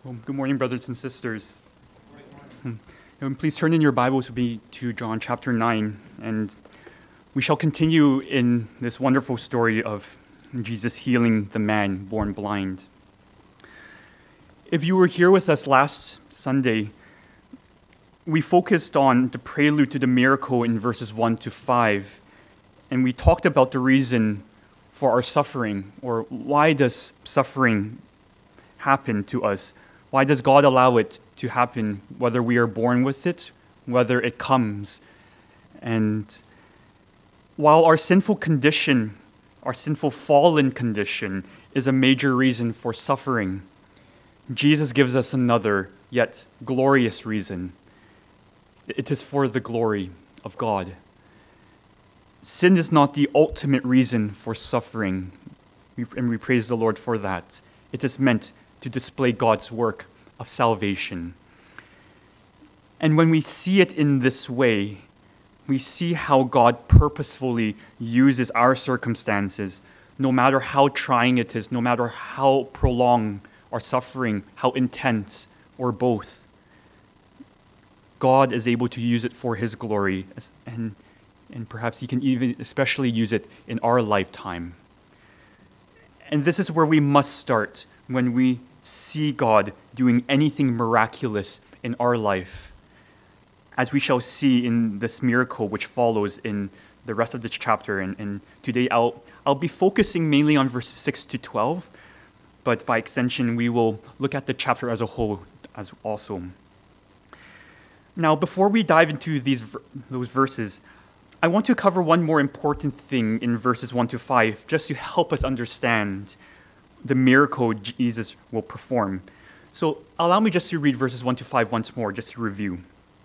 Well, good morning, brothers and sisters. Please turn in your Bibles with me to John chapter 9, and we shall continue in this wonderful story of Jesus healing the man born blind. If you were here with us last Sunday, we focused on the prelude to the miracle in verses 1 to 5, and we talked about the reason for our suffering, or why does suffering happen to us? Why does God allow it to happen, whether we are born with it, whether it comes? And while our sinful condition, our sinful fallen condition, is a major reason for suffering, Jesus gives us another, yet glorious reason. It is for the glory of God. Sin is not the ultimate reason for suffering, and we praise the Lord for that. It is meant to display God's work of salvation. And when we see it in this way, we see how God purposefully uses our circumstances, no matter how trying it is, no matter how prolonged our suffering, how intense, or both. God is able to use it for His glory, and perhaps He can even especially use it in our lifetime. And this is where we must start when we see God doing anything miraculous in our life, as we shall see in this miracle which follows in the rest of this chapter. And today I'll be focusing mainly on verses 6 to 12, but by extension we will look at the chapter as a whole as also. Now, before we dive into those verses, I want to cover one more important thing in verses 1 to 5, just to help us understand the miracle Jesus will perform. So allow me just to read verses 1 to 5 once more, just to review.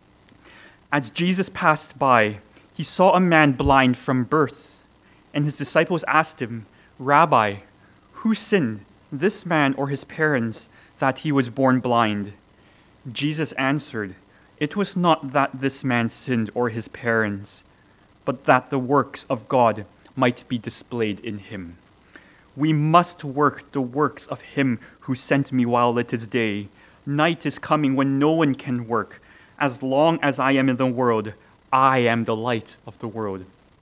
As Jesus passed by, he saw a man blind from birth, and his disciples asked him, "Rabbi, who sinned, this man or his parents, that he was born blind?" Jesus answered, "It was not that this man sinned or his parents, but that the works of God might be displayed in him. We must work the works of him who sent me while it is day. Night is coming when no one can work. As long as I am in the world, I am the light of the world."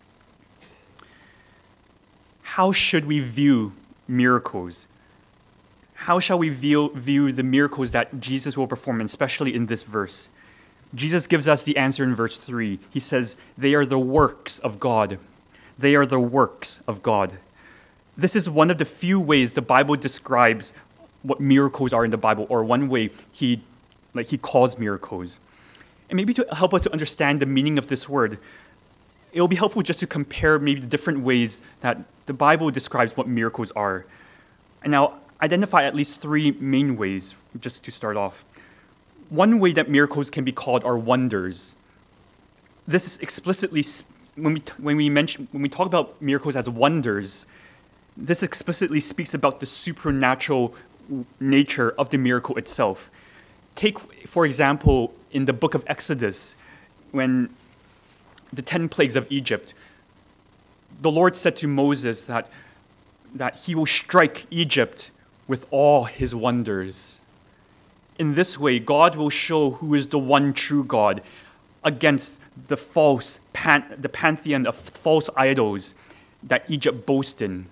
How should we view miracles? How shall we view the miracles that Jesus will perform, especially in this verse? Jesus gives us the answer in verse 3. He says, "They are the works of God." They are the works of God. This is one of the few ways the Bible describes what miracles are in the Bible, or one way he calls miracles. And maybe to help us to understand the meaning of this word, it'll be helpful just to compare maybe the different ways that the Bible describes what miracles are. And I'll identify at least three main ways, just to start off. One way that miracles can be called are wonders. This is explicitly, when we talk about miracles as wonders, this explicitly speaks about the supernatural nature of the miracle itself. Take, for example, in the book of Exodus, when the 10 plagues of Egypt, the Lord said to Moses that he will strike Egypt with all his wonders. In this way, God will show who is the one true God against the pantheon of false idols that Egypt boasted in.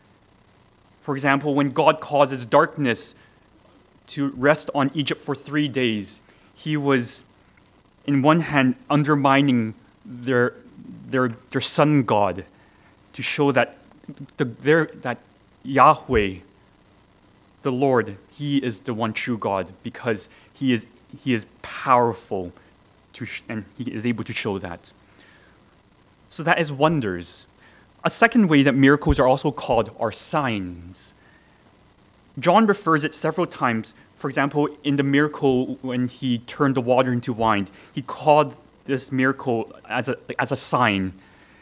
For example, when God causes darkness to rest on Egypt for 3 days, he was, in one hand, undermining their sun god to show that that Yahweh, the Lord, he is the one true God, because he is powerful and he is able to show that. So that is wonders. A second way that miracles are also called are signs. John refers it several times. For example, in the miracle when he turned the water into wine, he called this miracle as a sign.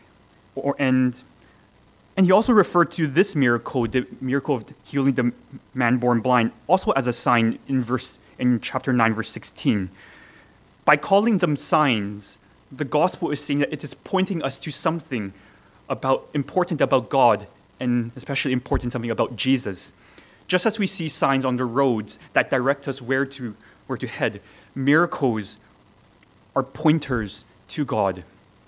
And he also referred to this miracle, the miracle of healing the man born blind, also as a sign in chapter 9, verse 16. By calling them signs, the gospel is saying that it is pointing us to something important about God, and especially important something about Jesus. Just as we see signs on the roads that direct us where to head, miracles are pointers to God.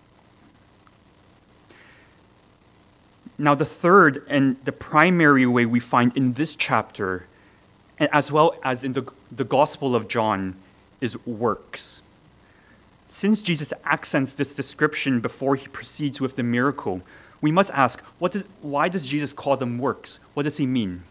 Now, the third and the primary way we find in this chapter, and as well as in the Gospel of John, is works. Since Jesus accents this description before he proceeds with the miracle, we must ask, why does Jesus call them works? What does he mean?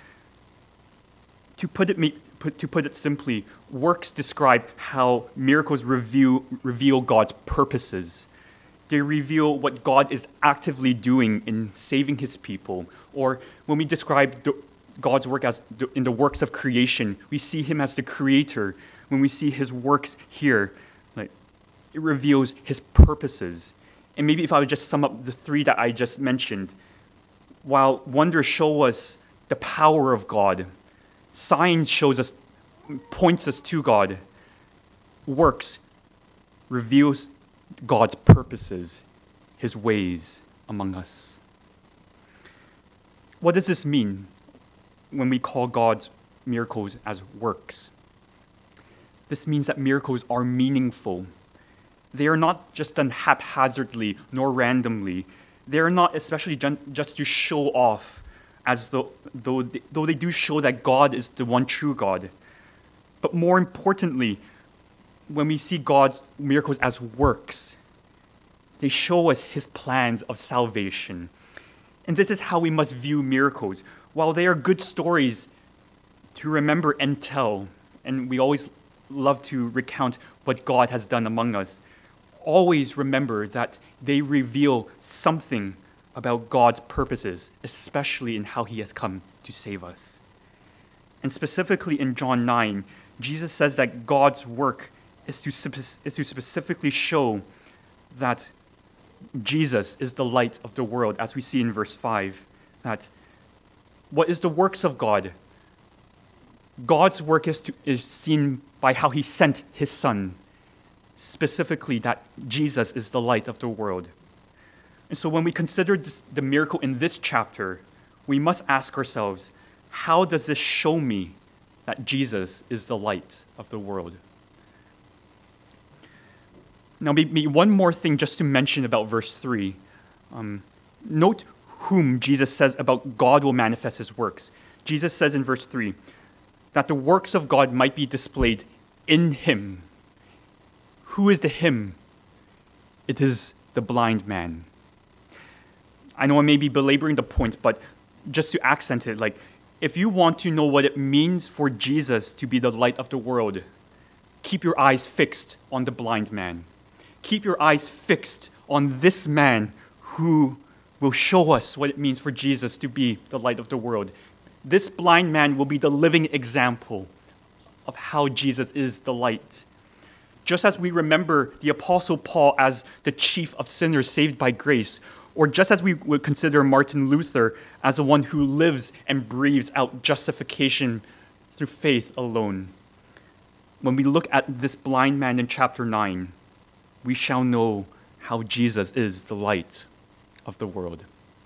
To put it simply, works describe how miracles reveal God's purposes. They reveal what God is actively doing in saving his people. Or when we describe God's work as in the works of creation, we see him as the creator. When we see his works here, it reveals his purposes. And maybe if I would just sum up the three that I just mentioned, while wonders show us the power of God, signs points us to God, works reveals God's purposes, his ways among us. What does this mean when we call God's miracles as works? This means that miracles are meaningful. They are not just done haphazardly nor randomly. They are not especially just to show off, as though they do show that God is the one true God. But more importantly, when we see God's miracles as works, they show us his plans of salvation. And this is how we must view miracles. While they are good stories to remember and tell, and we always love to recount what God has done among us, always remember that they reveal something about God's purposes, especially in how he has come to save us. And specifically in John 9, Jesus says that God's work is to specifically show that Jesus is the light of the world, as we see in verse 5. That what is the works of God? God's work is seen by how he sent his Son, specifically that Jesus is the light of the world. And so when we consider the miracle in this chapter, we must ask ourselves, how does this show me that Jesus is the light of the world? Now, maybe one more thing just to mention about verse 3. Note whom Jesus says about God will manifest his works. Jesus says in verse 3 that the works of God might be displayed in him. Who is the him? It is the blind man. I know I may be belaboring the point, but just to accent it, if you want to know what it means for Jesus to be the light of the world, keep your eyes fixed on the blind man. Keep your eyes fixed on this man who will show us what it means for Jesus to be the light of the world. This blind man will be the living example of how Jesus is the light. Just as we remember the Apostle Paul as the chief of sinners saved by grace, or just as we would consider Martin Luther as the one who lives and breathes out justification through faith alone, when we look at this blind man in chapter 9, we shall know how Jesus is the light of the world.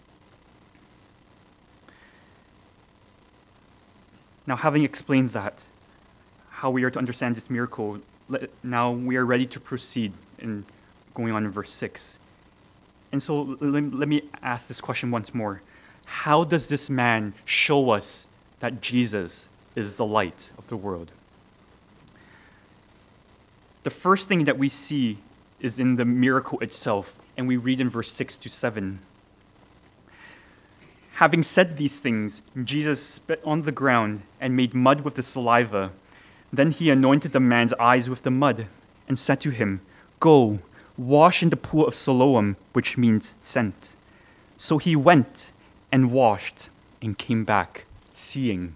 Now, having explained that, how we are to understand this miracle, now we are ready to proceed in going on in verse 6. And so let me ask this question once more. How does this man show us that Jesus is the light of the world? The first thing that we see is in the miracle itself, and we read in verse 6 to 7. Having said these things, Jesus spit on the ground and made mud with the saliva. Then he anointed the man's eyes with the mud and said to him, "Go, wash in the pool of Siloam," which means sent. So he went and washed and came back seeing.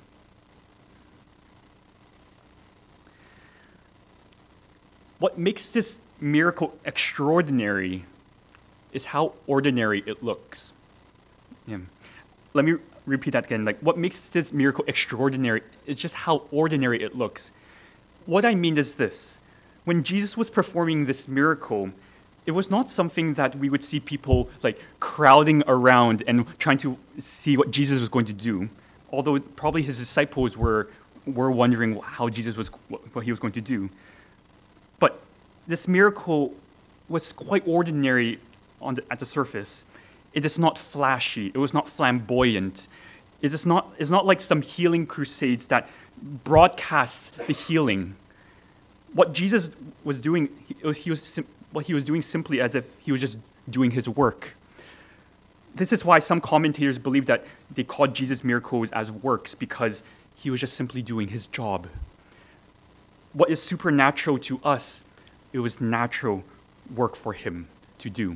What makes this miracle extraordinary is how ordinary it looks. Let me repeat that again. What makes this miracle extraordinary is just how ordinary it looks. What I mean is this. When Jesus was performing this miracle, it was not something that we would see people crowding around and trying to see what Jesus was going to do. although probably his disciples were wondering how Jesus was, what he was going to do. But this miracle was quite ordinary at the surface. It is not flashy. It was not flamboyant. It's not like some healing crusades that broadcasts the healing. What Jesus was doing, what he was doing simply as if he was just doing his work. This is why some commentators believe that they called Jesus' miracles as works, because he was just simply doing his job. What is supernatural to us, it was natural work for him to do.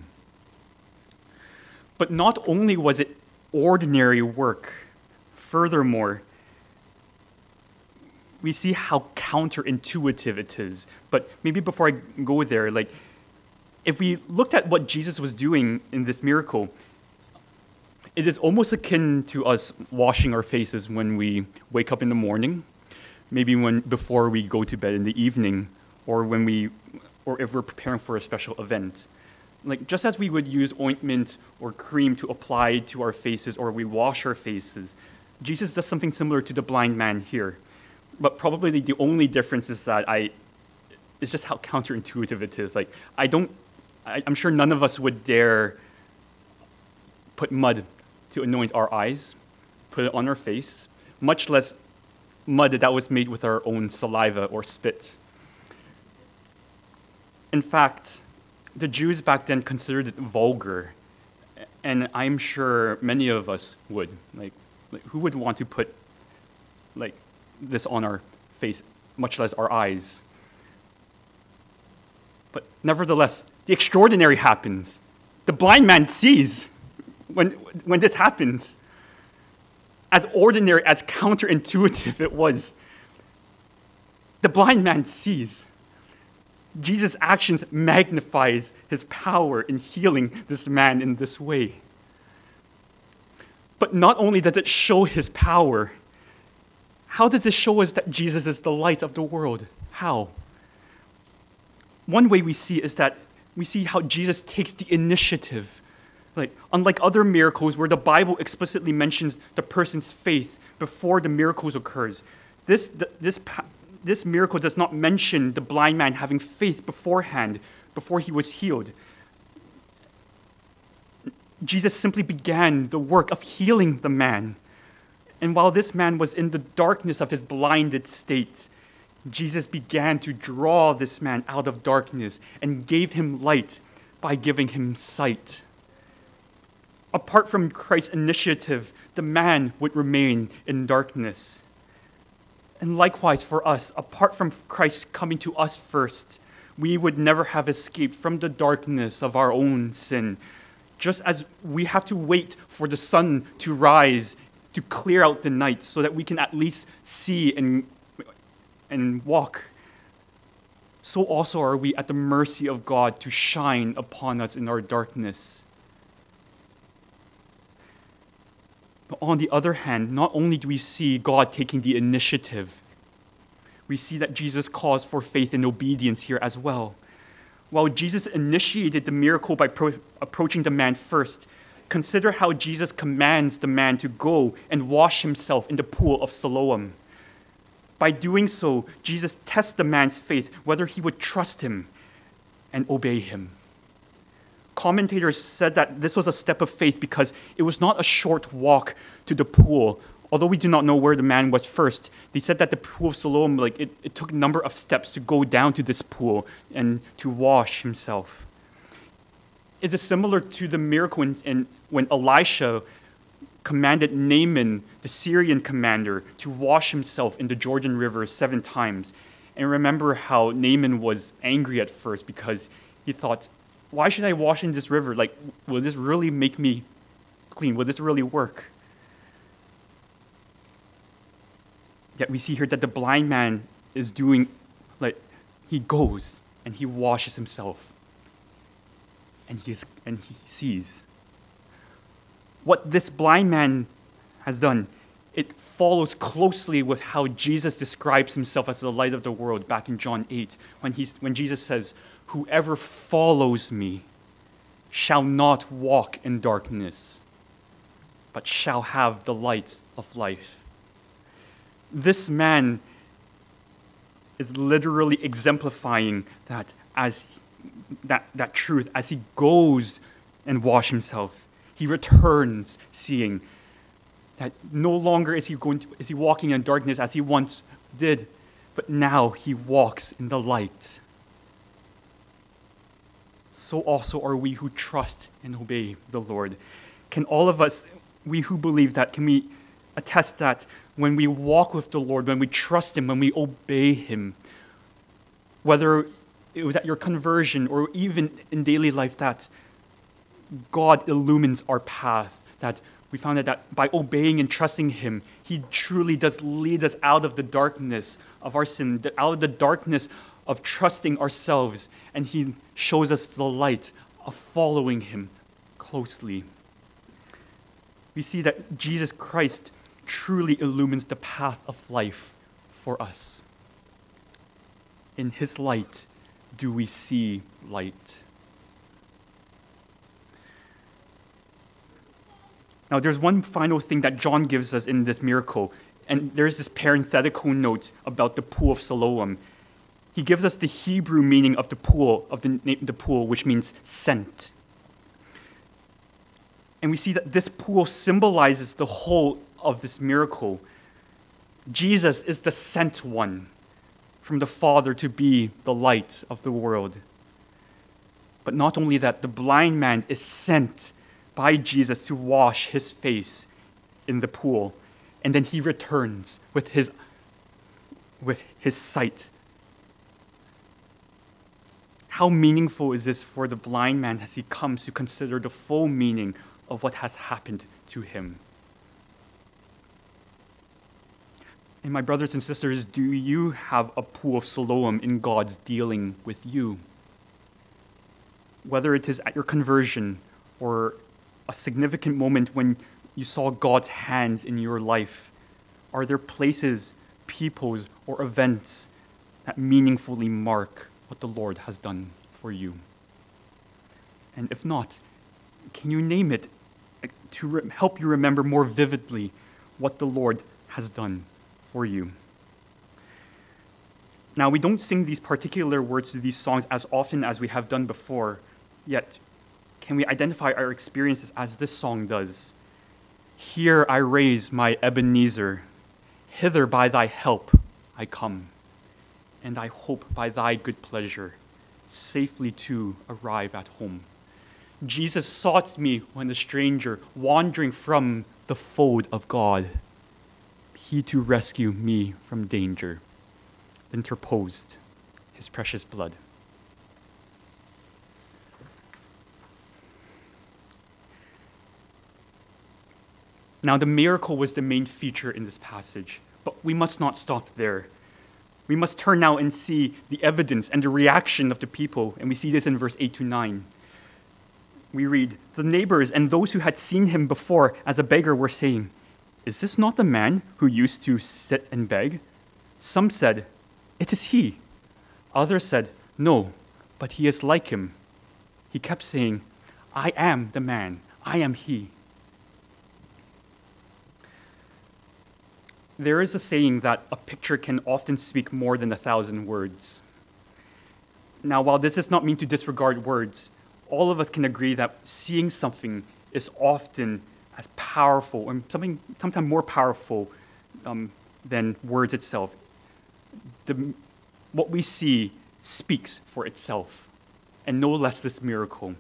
But not only was it ordinary work, furthermore, we see how counterintuitive it is. But maybe before I go there, if we looked at what Jesus was doing in this miracle, it is almost akin to us washing our faces when we wake up in the morning, maybe before we go to bed in the evening, or if we're preparing for a special event. Just as we would use ointment or cream to apply to our faces, or we wash our faces, Jesus does something similar to the blind man here. But probably the only difference is that it's just how counterintuitive it is. I'm sure none of us would dare put mud to anoint our eyes, put it on our face, much less mud that was made with our own saliva or spit. In fact, the Jews back then considered it vulgar, and I'm sure many of us would. Who would want to put this on our face, much less our eyes? But nevertheless, the extraordinary happens. The blind man sees when this happens. As ordinary, as counterintuitive it was, the blind man sees. Jesus' actions magnifies his power in healing this man in this way. But not only does it show his power, how does it show us that Jesus is the light of the world? How? One way we see is that we see how Jesus takes the initiative. Unlike other miracles where the Bible explicitly mentions the person's faith before the miracles occurs, this miracle does not mention the blind man having faith beforehand, before he was healed. Jesus simply began the work of healing the man. And while this man was in the darkness of his blinded state, Jesus began to draw this man out of darkness and gave him light by giving him sight. Apart from Christ's initiative, the man would remain in darkness. And likewise for us, apart from Christ coming to us first, we would never have escaped from the darkness of our own sin. Just as we have to wait for the sun to rise to clear out the night so that we can at least see and walk, so also are we at the mercy of God to shine upon us in our darkness. But on the other hand, not only do we see God taking the initiative, we see that Jesus calls for faith and obedience here as well. While Jesus initiated the miracle by approaching the man first, consider how Jesus commands the man to go and wash himself in the pool of Siloam. By doing so, Jesus tests the man's faith, whether he would trust him and obey him. Commentators said that this was a step of faith because it was not a short walk to the pool. Although we do not know where the man was first, they said that the pool of Siloam, it took a number of steps to go down to this pool and to wash himself. It is similar to the miracle when Elisha commanded Naaman, the Syrian commander, to wash himself in the Jordan River 7 times. And remember how Naaman was angry at first because he thought, why should I wash in this river? Will this really make me clean? Will this really work? Yet we see here that the blind man is doing, he goes and he washes himself. And he sees. What this blind man has done, it follows closely with how Jesus describes himself as the light of the world back in John 8, when Jesus says, "Whoever follows me shall not walk in darkness, but shall have the light of life." This man is literally exemplifying that truth as he goes and washes himself. He returns seeing that no longer is he walking in darkness as he once did, but now he walks in the light. So also are we who trust and obey the Lord. Can all of us, we who believe that, can we attest that when we walk with the Lord, when we trust Him, when we obey Him, whether it was at your conversion or even in daily life, that God illumines our path, that we found that by obeying and trusting Him, He truly does lead us out of the darkness of our sin, out of the darkness of trusting ourselves, and He shows us the light of following Him closely. We see that Jesus Christ truly illumines the path of life for us. In His light do we see light. Now, there's one final thing that John gives us in this miracle, and there's this parenthetical note about the pool of Siloam. He gives us the Hebrew meaning of the pool, of the name the pool, which means sent. And we see that this pool symbolizes the whole of this miracle. Jesus is the sent one from the Father to be the light of the world. But not only that, the blind man is sent by Jesus to wash his face in the pool, and then he returns with his sight. How meaningful is this for the blind man as he comes to consider the full meaning of what has happened to him? And my brothers and sisters, do you have a pool of Siloam in God's dealing with you? Whether it is at your conversion or a significant moment when you saw God's hands in your life, are there places, peoples, or events that meaningfully mark what the Lord has done for you? And if not, can you name it to help you remember more vividly what the Lord has done for you? Now, we don't sing these particular words to these songs as often as we have done before, yet can we identify our experiences as this song does? Here I raise my Ebenezer, hither by thy help I come, and I hope by thy good pleasure safely to arrive at home. Jesus sought me when a stranger, wandering from the fold of God. He to rescue me from danger interposed his precious blood. Now, the miracle was the main feature in this passage, but we must not stop there. We must turn now and see the evidence and the reaction of the people, and we see this in verse 8 to 9. We read, "The neighbors and those who had seen him before as a beggar were saying, 'Is this not the man who used to sit and beg?' Some said, 'It is he.' Others said, 'No, but he is like him.' He kept saying, 'I am the man, I am he.'" There is a saying that a picture can often speak more than 1,000 words. Now, while this does not mean to disregard words, all of us can agree that seeing something is often as powerful, and sometimes more powerful than words itself. What we see speaks for itself, and no less this miracle.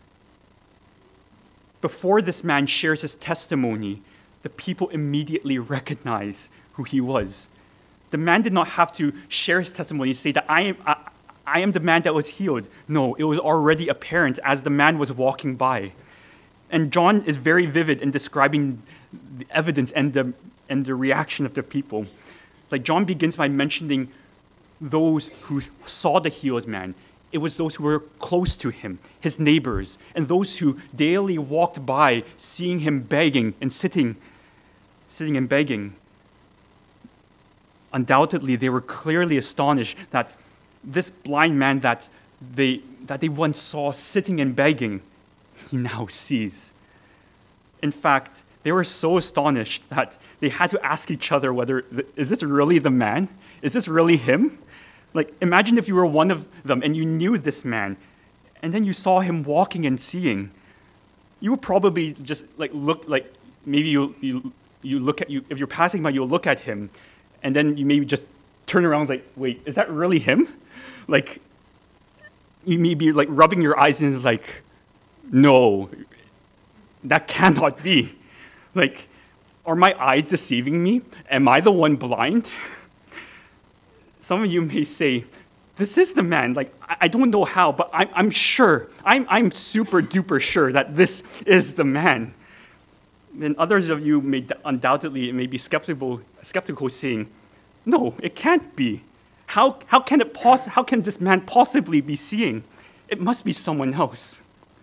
Before this man shares his testimony, the people immediately recognize who he was. The man did not have to share his testimony and say that I am the man that was healed. No, it was already apparent as the man was walking by. And John is very vivid in describing the evidence and the reaction of the people. Like, John begins by mentioning those who saw the healed man. It was those who were close to him, his neighbors, and those who daily walked by, seeing him begging and sitting and begging. Undoubtedly, they were clearly astonished that this blind man that they once saw sitting and begging, he now sees. In fact, They were so astonished that they had to ask each other whether, is this really the man? Is this really him? Like, imagine if you were one of them and you knew this man, and then you saw him walking and seeing. You would probably just look, maybe you look at, if you're passing by, you'll look at him, and then you maybe just turn around like, wait, is that really him? Like, you may be rubbing your eyes and like, no, that cannot be. Like, are my eyes deceiving me? Am I the one blind? Some of you may say, this is the man. Like, I don't know how, but I'm sure. I'm super duper sure that this is the man. Then others of you may undoubtedly be skeptical saying, no, it can't be. How can this man possibly be seeing? It must be someone else.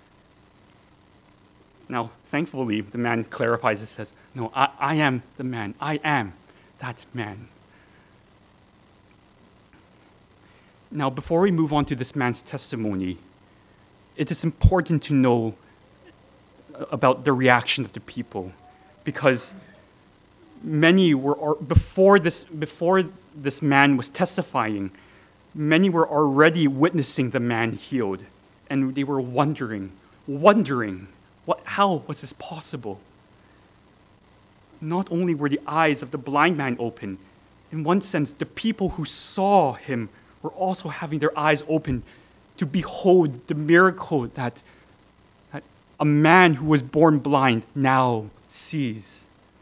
Now, thankfully, the man clarifies and says, no, I am the man. I am that man. Now, before we move on to this man's testimony, it is important to know about the reaction of the people, because many were, before this man was testifying, many were already witnessing the man healed, and they were wondering, how was this possible? Not only were the eyes of the blind man open, in one sense, the people who saw him were also having their eyes open to behold the miracle that a man who was born blind now sees.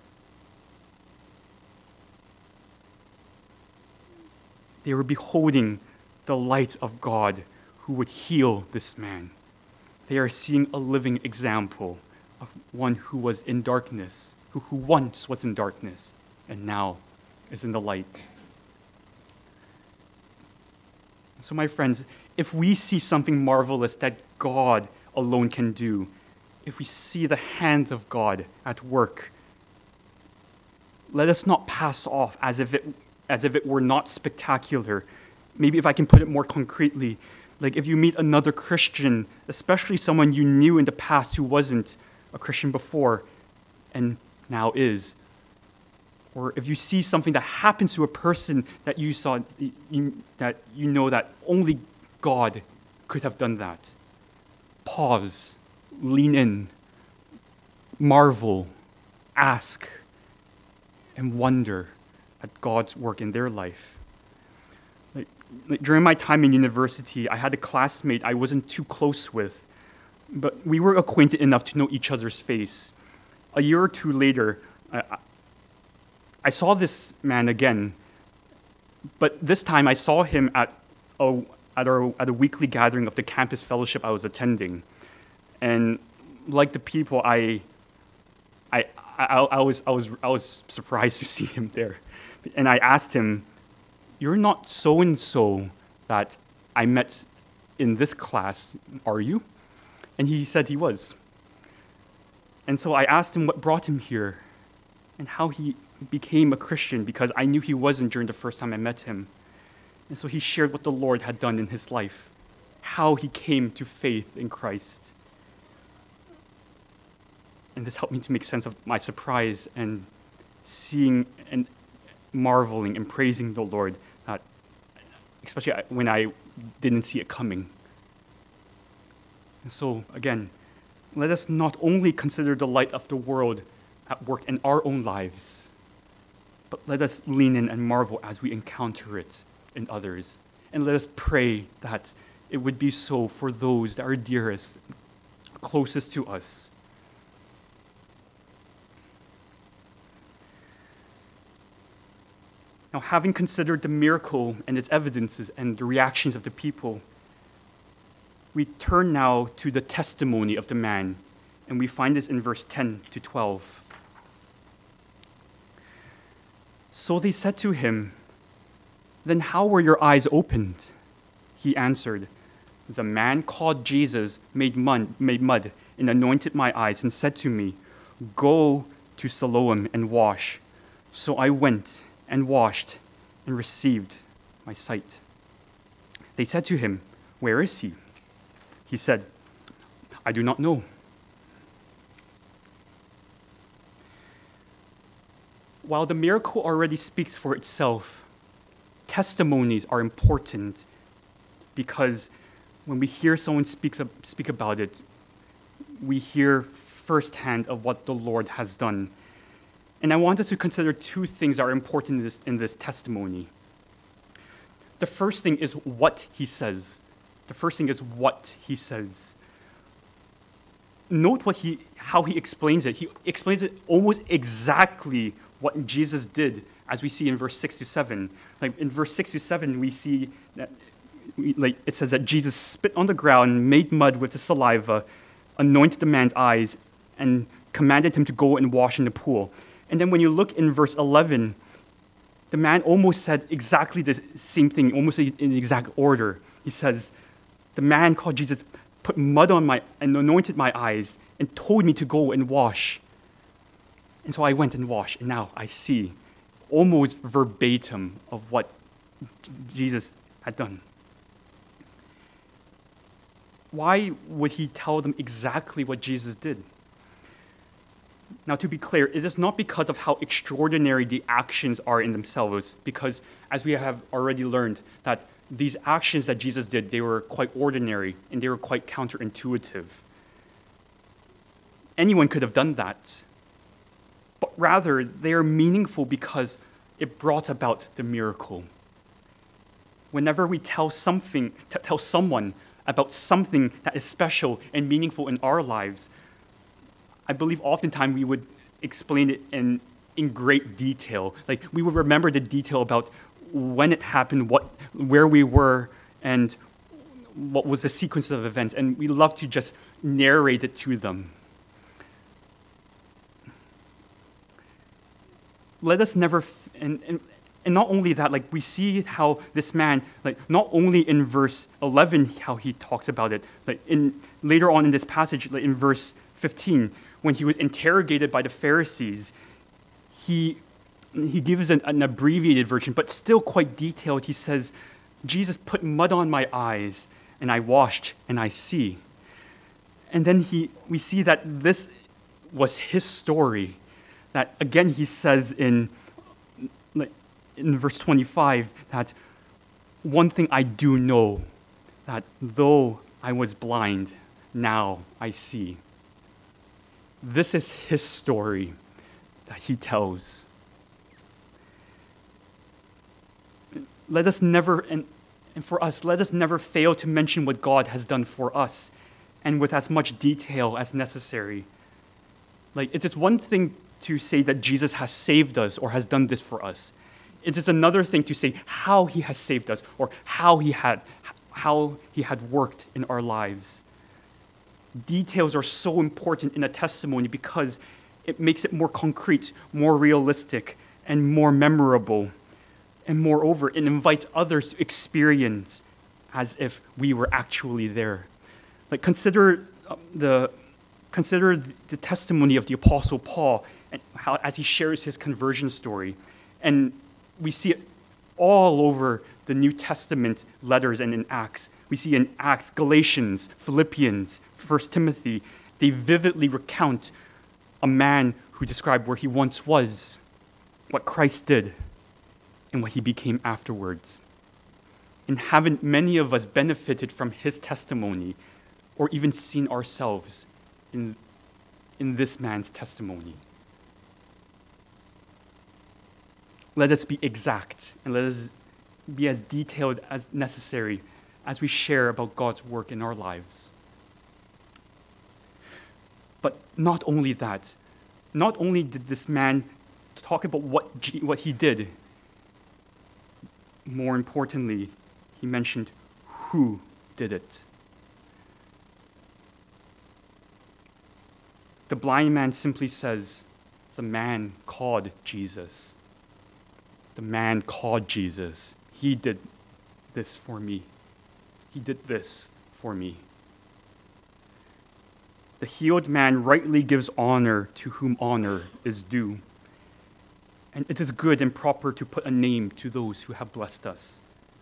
They were beholding the light of God who would heal this man. They are seeing a living example of one who was in darkness, who once was in darkness and now is in the light. So, my friends, if we see something marvelous that God alone can do, if we see the hand of God at work, let us not pass off as if it were not spectacular. Maybe if I can put it more concretely, like if you meet another Christian, especially someone you knew in the past who wasn't a Christian before and now is, or if you see something that happens to a person that you saw, that you know that only God could have done that, pause, lean in, marvel, ask, and wonder at God's work in their life. Like during my time in university, I had a classmate I wasn't too close with, but we were acquainted enough to know each other's face. A year or two later, I saw this man again, but this time I saw him at a weekly gathering of the campus fellowship I was attending. And like the people, I was surprised to see him there. And I asked him, "You're not so-and-so that I met in this class, are you?" And he said he was. And so I asked him what brought him here and how he became a Christian, because I knew he wasn't during the first time I met him. And so he shared what the Lord had done in his life, how he came to faith in Christ. And this helped me to make sense of my surprise and seeing and marveling and praising the Lord, especially when I didn't see it coming. And so, again, let us not only consider the light of the world at work in our own lives, but let us lean in and marvel as we encounter it in others. And let us pray that it would be so for those that are dearest, closest to us. Now, having considered the miracle and its evidences and the reactions of the people, we turn now to the testimony of the man, and we find this in verse 10 to 12. So they said to him, "Then how were your eyes opened?" He answered, "The man called Jesus made mud and anointed my eyes and said to me, 'Go to Siloam and wash.' So I went and washed and received my sight." They said to him, "Where is he?" He said, "I do not know." While the miracle already speaks for itself, testimonies are important because when we hear someone speak about it, we hear firsthand of what the Lord has done. And I want us to consider two things that are important in this testimony. The first thing is what he says. Note how he explains it. He explains it almost exactly what Jesus did, as we see in verse 6 to 7. Like in verse 6 to 7, we see that it says that Jesus spit on the ground, made mud with the saliva, anointed the man's eyes, and commanded him to go and wash in the pool. And then when you look in verse 11, the man almost said exactly the same thing, almost in the exact order. He says, the man called Jesus put mud on and anointed my eyes and told me to go and wash. And so I went and washed, and now I see, almost verbatim of what Jesus had done. Why would he tell them exactly what Jesus did? Now, to be clear, it is not because of how extraordinary the actions are in themselves, because as we have already learned, that these actions that Jesus did, they were quite ordinary and they were quite counterintuitive. Anyone could have done that, but rather they are meaningful because it brought about the miracle. Whenever we tell someone about something that is special and meaningful in our lives, I believe oftentimes we would explain it in great detail. Like we would remember the detail about when it happened, where we were, and what was the sequence of events. And we love to just narrate it to them. Let us never, and not only that, like we see how this man, like not only in verse 11 how he talks about it, like later on in this passage, like in verse 15, when he was interrogated by the Pharisees, he gives an abbreviated version, but still quite detailed. He says, Jesus put mud on my eyes, and I washed, and I see. And then we see that this was his story. That again, he says in verse 25, that one thing I do know, that though I was blind, now I see. This is his story that he tells. Let us never, and for us, let us never fail to mention what God has done for us, and with as much detail as necessary. Like, it is one thing to say that Jesus has saved us or has done this for us. It is another thing to say how he has saved us or how he had worked in our lives. Details are so important in a testimony because it makes it more concrete, more realistic, and more memorable. And moreover, it invites others to experience as if we were actually there. Like consider the testimony of the Apostle Paul and how as he shares his conversion story. And we see it all over the New Testament letters and in Acts. We see in Acts, Galatians, Philippians, 1 Timothy, they vividly recount a man who described where he once was, what Christ did, and what he became afterwards. And haven't many of us benefited from his testimony or even seen ourselves in this man's testimony? Let us be exact and let us be as detailed as necessary as we share about God's work in our lives. But not only that, not only did this man talk about what he did, more importantly, he mentioned who did it. The blind man simply says, the man called Jesus. The man called Jesus. He did this for me. He did this for me. The healed man rightly gives honor to whom honor is due. And it is good and proper to put a name to those who have blessed us.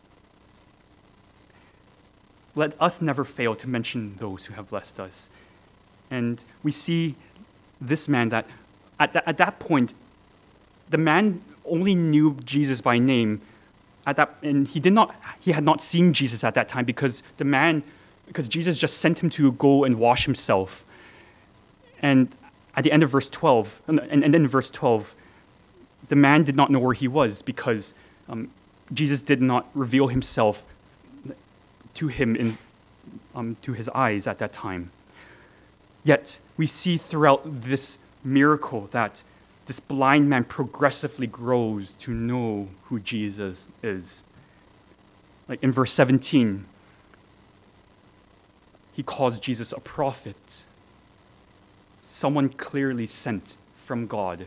Let us never fail to mention those who have blessed us. And we see this man that at that point, the man only knew Jesus by name and he had not seen Jesus at that time because Jesus just sent him to go and wash himself. And at the end of verse 12, and then in verse 12, the man did not know where he was because Jesus did not reveal himself to him to his eyes at that time. Yet we see throughout this miracle that this blind man progressively grows to know who Jesus is. Like in verse 17, he calls Jesus a prophet, someone clearly sent from God.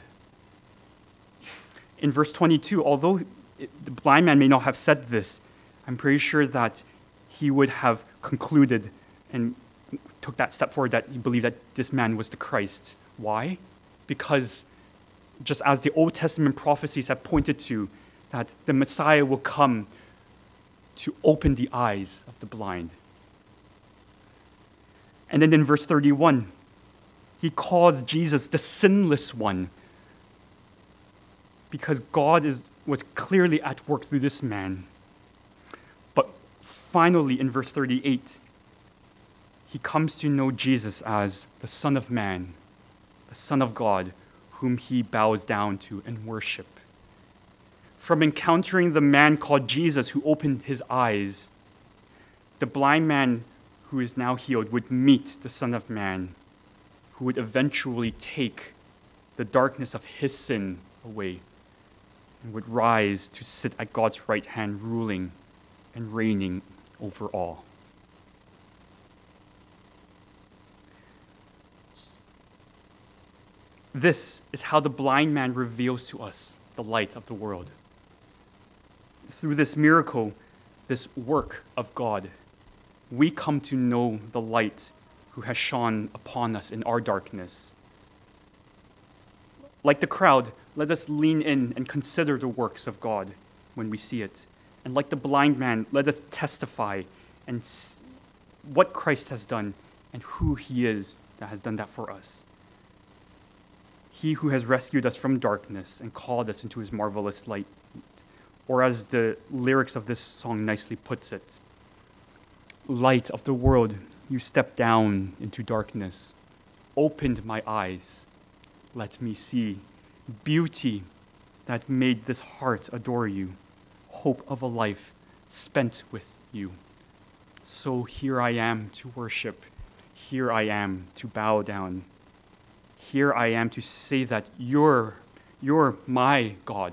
In verse 22, although the blind man may not have said this, I'm pretty sure that he would have concluded and took that step forward that he believed that this man was the Christ. Why? Because just as the Old Testament prophecies have pointed to, that the Messiah will come to open the eyes of the blind. And then in verse 31, he calls Jesus the sinless one because God was clearly at work through this man. But finally, in verse 38, he comes to know Jesus as the Son of Man, the Son of God, whom he bows down to and worship. From encountering the man called Jesus who opened his eyes, the blind man who is now healed would meet the Son of Man, who would eventually take the darkness of his sin away and would rise to sit at God's right hand, ruling and reigning over all. This is how the blind man reveals to us the light of the world. Through this miracle, this work of God, we come to know the light who has shone upon us in our darkness. Like the crowd, let us lean in and consider the works of God when we see it. And like the blind man, let us testify and what Christ has done and who he is that has done that for us. He who has rescued us from darkness and called us into his marvelous light. Or as the lyrics of this song nicely puts it, light of the world, you stepped down into darkness, opened my eyes, let me see beauty that made this heart adore you, hope of a life spent with you. So here I am to worship, here I am to bow down, here I am to say that you're my God.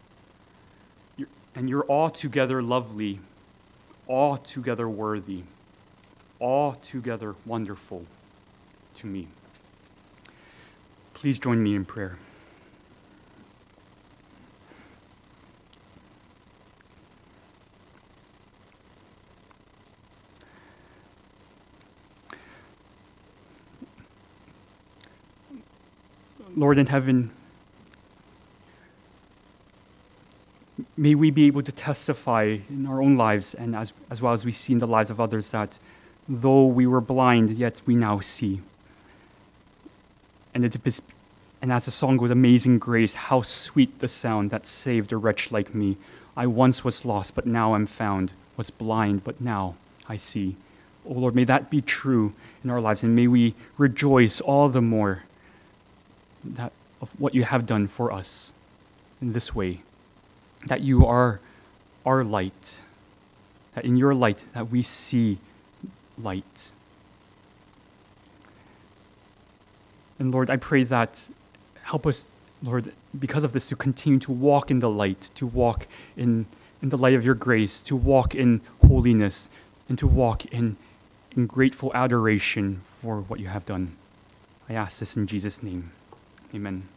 And you're altogether lovely, altogether worthy, altogether wonderful to me. Please join me in prayer. Lord in heaven, may we be able to testify in our own lives and as well as we see in the lives of others that though we were blind, yet we now see. And as the song goes, Amazing Grace, how sweet the sound that saved a wretch like me. I once was lost, but now I'm found, was blind, but now I see. Oh Lord, may that be true in our lives, and may we rejoice all the more of what you have done for us in this way, that you are our light, that in your light that we see light. And Lord, I pray that help us, Lord, because of this, to continue to walk in the light, to walk in the light of your grace, to walk in holiness, and to walk in grateful adoration for what you have done. I ask this in Jesus' name. Amen.